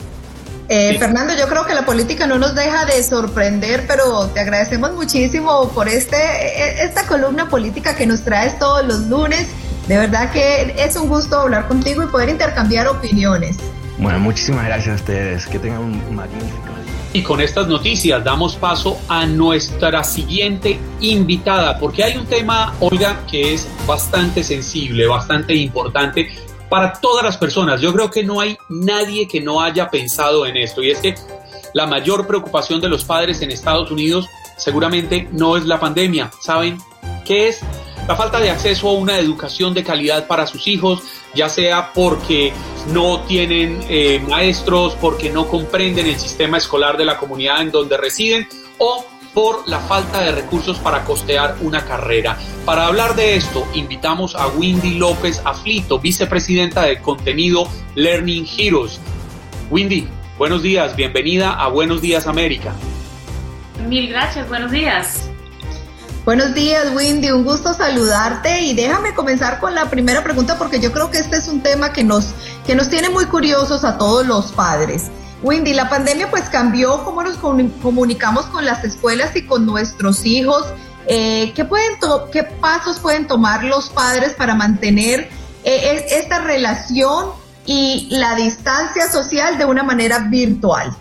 Eh, Fernando, yo creo que la política no nos deja de sorprender, pero te agradecemos muchísimo por este esta columna política que nos traes todos los lunes. De verdad que es un gusto hablar contigo y poder intercambiar opiniones. Bueno, muchísimas gracias a ustedes. Que tengan un magnífico día. Y con estas noticias damos paso a nuestra siguiente invitada, porque hay un tema, Olga, que es bastante sensible, bastante importante, para todas las personas. Yo creo que no hay nadie que no haya pensado en esto, y es que la mayor preocupación de los padres en Estados Unidos seguramente no es la pandemia. ¿Saben qué es? La falta de acceso a una educación de calidad para sus hijos, ya sea porque no tienen eh, maestros, porque no comprenden el sistema escolar de la comunidad en donde residen, o por la falta de recursos para costear una carrera. Para hablar de esto, invitamos a Windy López Aflito, vicepresidenta de contenido Learning Heroes. Windy, buenos días, bienvenida a Buenos Días América. Mil gracias, buenos días. Buenos días, Windy, un gusto saludarte, y déjame comenzar con la primera pregunta porque yo creo que este es un tema que nos, que nos tiene muy curiosos a todos los padres. Windy, la pandemia pues cambió cómo nos comunicamos con las escuelas y con nuestros hijos. Eh, ¿qué, pueden to- ¿Qué pasos pueden tomar los padres para mantener eh, esta relación y la distancia social de una manera virtual?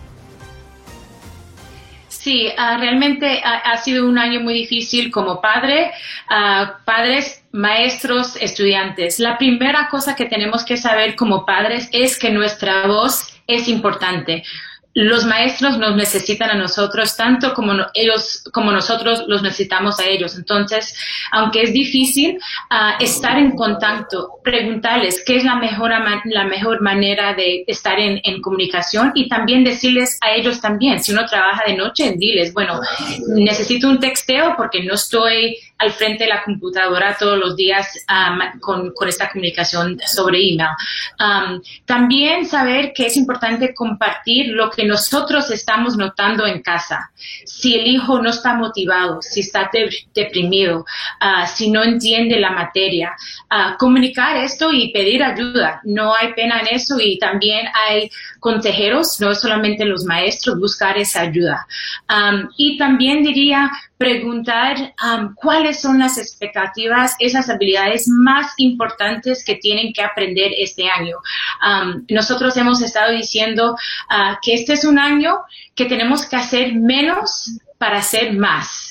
Sí, uh, realmente ha, ha sido un año muy difícil como padre, uh, padres, maestros, estudiantes. La primera cosa que tenemos que saber como padres es que nuestra voz es importante. Los maestros nos necesitan a nosotros tanto como no, ellos, como nosotros los necesitamos a ellos. Entonces, aunque es difícil uh, estar en contacto, preguntarles qué es la mejor, la mejor manera de estar en, en comunicación, y también decirles a ellos también, si uno trabaja de noche, diles, bueno, necesito un texteo porque no estoy al frente de la computadora todos los días um, con, con esta comunicación sobre email. Um, también saber que es importante compartir lo que nosotros estamos notando en casa. Si el hijo no está motivado, si está de- deprimido, uh, si no entiende la materia, uh, comunicar esto y pedir ayuda. No hay pena en eso, y también hay consejeros, no solamente los maestros, buscar esa ayuda. Um, y también diría preguntar um, cuáles son las expectativas, esas habilidades más importantes que tienen que aprender este año. Um, nosotros hemos estado diciendo uh, que este es un año que tenemos que hacer menos para hacer más.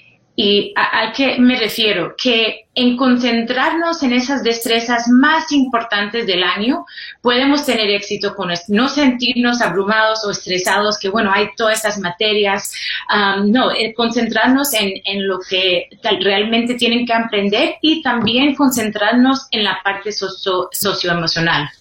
¿Y a, a qué me refiero? Que en concentrarnos en esas destrezas más importantes del año, podemos tener éxito con esto. No sentirnos abrumados o estresados, que bueno, hay todas estas materias. Um, no, eh, concentrarnos en, en lo que tal, realmente tienen que aprender, y también concentrarnos en la parte socio, socioemocional.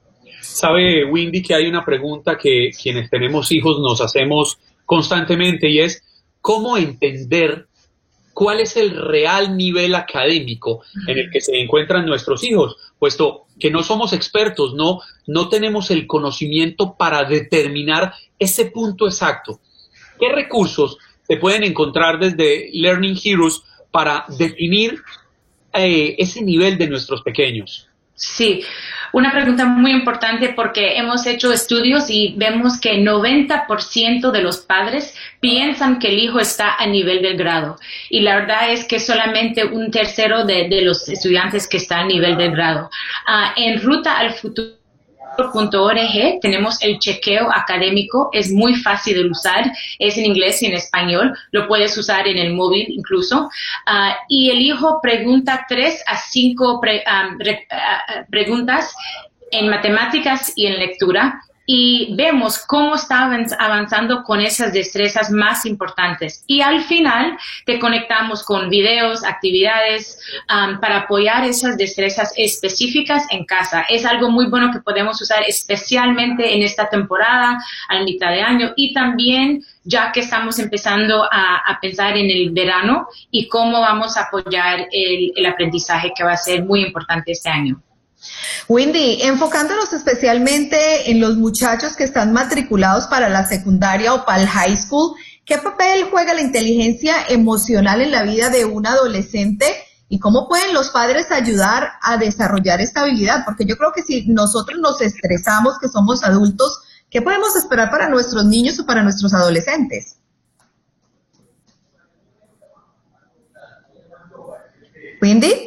Sabe, Windy, que hay una pregunta que quienes tenemos hijos nos hacemos constantemente, y es ¿cómo entender cuál es el real nivel académico en el que se encuentran nuestros hijos? Puesto que no somos expertos, no, no tenemos el conocimiento para determinar ese punto exacto. ¿Qué recursos se pueden encontrar desde Learning Heroes para definir eh, ese nivel de nuestros pequeños? Sí, una pregunta muy importante, porque hemos hecho estudios y vemos que noventa por ciento de los padres piensan que el hijo está a nivel del grado, y la verdad es que solamente un tercero de, de los estudiantes que está a nivel del grado. Uh, en Ruta al Futuro punto org tenemos el chequeo académico, es muy fácil de usar, es en inglés y en español, lo puedes usar en el móvil incluso, uh, y el hijo pregunta tres a cinco pre, um, re, uh, preguntas en matemáticas y en lectura, y vemos cómo está avanzando con esas destrezas más importantes. Y al final te conectamos con videos, actividades um, para apoyar esas destrezas específicas en casa. Es algo muy bueno que podemos usar especialmente en esta temporada, a la mitad de año, y también ya que estamos empezando a, a pensar en el verano y cómo vamos a apoyar el, el aprendizaje, que va a ser muy importante este año. Windy, enfocándonos especialmente en los muchachos que están matriculados para la secundaria o para el high school, ¿qué papel juega la inteligencia emocional en la vida de un adolescente y cómo pueden los padres ayudar a desarrollar esta habilidad? Porque yo creo que si nosotros nos estresamos, que somos adultos, ¿qué podemos esperar para nuestros niños o para nuestros adolescentes? Windy.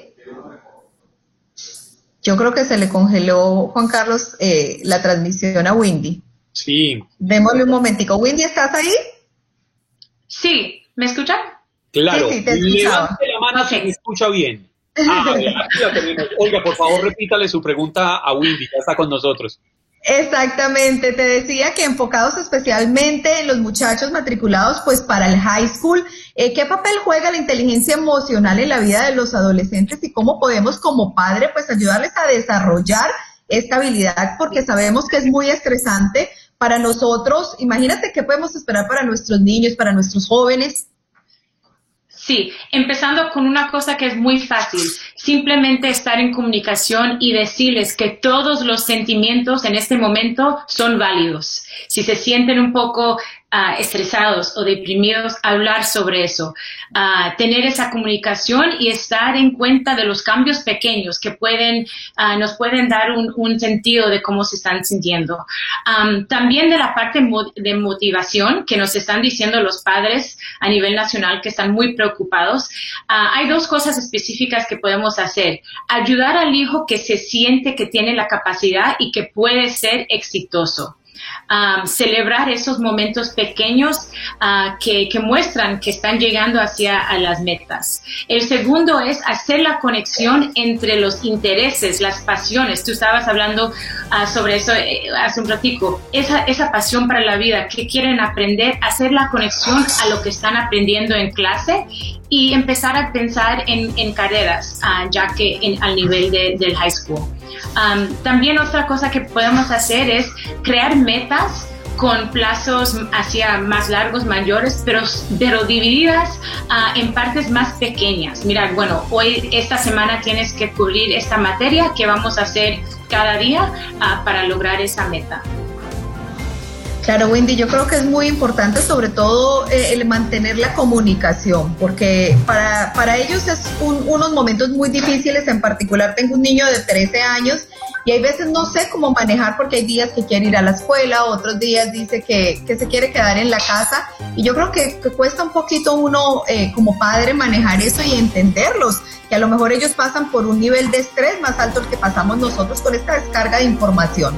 Yo creo que se le congeló, Juan Carlos, eh, la transmisión a Windy. Sí. Démosle un momentico. Windy, ¿estás ahí? Sí, ¿me escuchan? Claro. Sí, sí, te escuchaba. Levante la mano, okay. Si me escucha bien. Ah, bien, aquí la tenemos. Olga, por favor, repítale su pregunta a Windy, ya está con nosotros. Exactamente, te decía que enfocados especialmente en los muchachos matriculados pues para el high school, eh, ¿qué papel juega la inteligencia emocional en la vida de los adolescentes y cómo podemos como padre pues ayudarles a desarrollar esta habilidad? Porque sabemos que es muy estresante para nosotros. Imagínate qué podemos esperar para nuestros niños, para nuestros jóvenes. Sí, empezando con una cosa que es muy fácil, simplemente estar en comunicación y decirles que todos los sentimientos en este momento son válidos. Si se sienten un poco uh, estresados o deprimidos, hablar sobre eso, uh, tener esa comunicación y estar en cuenta de los cambios pequeños que pueden, uh, nos pueden dar un, un sentido de cómo se están sintiendo. Um, también de la parte mo- de motivación que nos están diciendo los padres a nivel nacional que están muy preocupados. Uh, hay dos cosas específicas que podemos hacer. Ayudar al hijo que se siente que tiene la capacidad y que puede ser exitoso. Um, celebrar esos momentos pequeños uh, que, que muestran que están llegando hacia a las metas. El segundo es hacer la conexión entre los intereses, las pasiones. Tú estabas hablando uh, sobre eso eh, hace un ratico. Esa, esa pasión para la vida, que quieren aprender, hacer la conexión a lo que están aprendiendo en clase y empezar a pensar en, en carreras, uh, ya que en, al nivel de, del high school. Um, también otra cosa que podemos hacer es crear metas con plazos hacia más largos, mayores, pero, pero divididas uh, en partes más pequeñas. Mira, bueno, hoy, esta semana tienes que cubrir esta materia, ¿qué vamos a hacer cada día uh, para lograr esa meta? Claro, Wendy, yo creo que es muy importante sobre todo eh, el mantener la comunicación, porque para, para ellos es un, unos momentos muy difíciles. En particular tengo un niño de trece años y hay veces no sé cómo manejar porque hay días que quiere ir a la escuela, otros días dice que, que se quiere quedar en la casa y yo creo que, que cuesta un poquito uno eh, como padre manejar eso y entenderlos, que a lo mejor ellos pasan por un nivel de estrés más alto el que pasamos nosotros con esta descarga de información.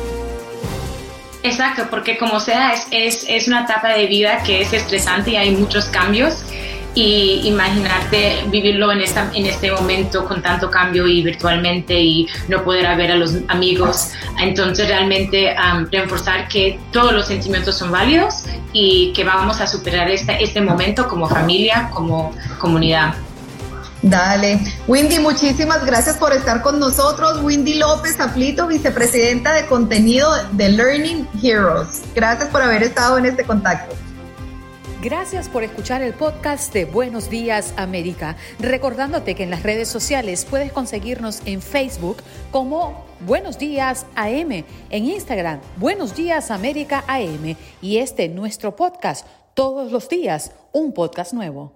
Exacto, porque como sea, es, es, es una etapa de vida que es estresante y hay muchos cambios y imaginarte vivirlo en, esta, en este momento con tanto cambio y virtualmente y no poder ver a los amigos. Entonces realmente um, reforzar que todos los sentimientos son válidos y que vamos a superar este, este momento como familia, como comunidad. Dale. Windy, muchísimas gracias por estar con nosotros. Windy López Aflito, vicepresidenta de contenido de Learning Heroes. Gracias por haber estado en este contacto. Gracias por escuchar el podcast de Buenos Días América. Recordándote que en las redes sociales puedes conseguirnos en Facebook como Buenos Días A M, en Instagram Buenos Días América A M y este nuestro podcast, todos los días un podcast nuevo.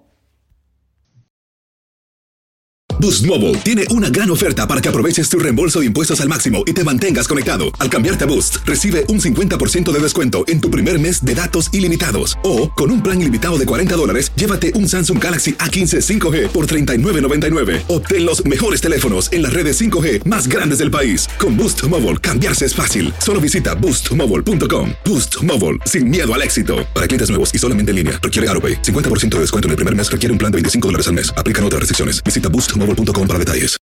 Boost Mobile tiene una gran oferta para que aproveches tu reembolso de impuestos al máximo y te mantengas conectado. Al cambiarte a Boost, recibe un cincuenta por ciento de descuento en tu primer mes de datos ilimitados. O, con un plan ilimitado de cuarenta dólares, llévate un Samsung Galaxy A quince cinco G por treinta y nueve noventa y nueve. Obtén los mejores teléfonos en las redes cinco G más grandes del país. Con Boost Mobile, cambiarse es fácil. Solo visita boost mobile punto com. Boost Mobile, sin miedo al éxito. Para clientes nuevos y solamente en línea, requiere AutoPay. cincuenta por ciento de descuento en el primer mes, requiere un plan de veinticinco dólares al mes. Aplican otras restricciones. Visita boost mobile punto com para detalles.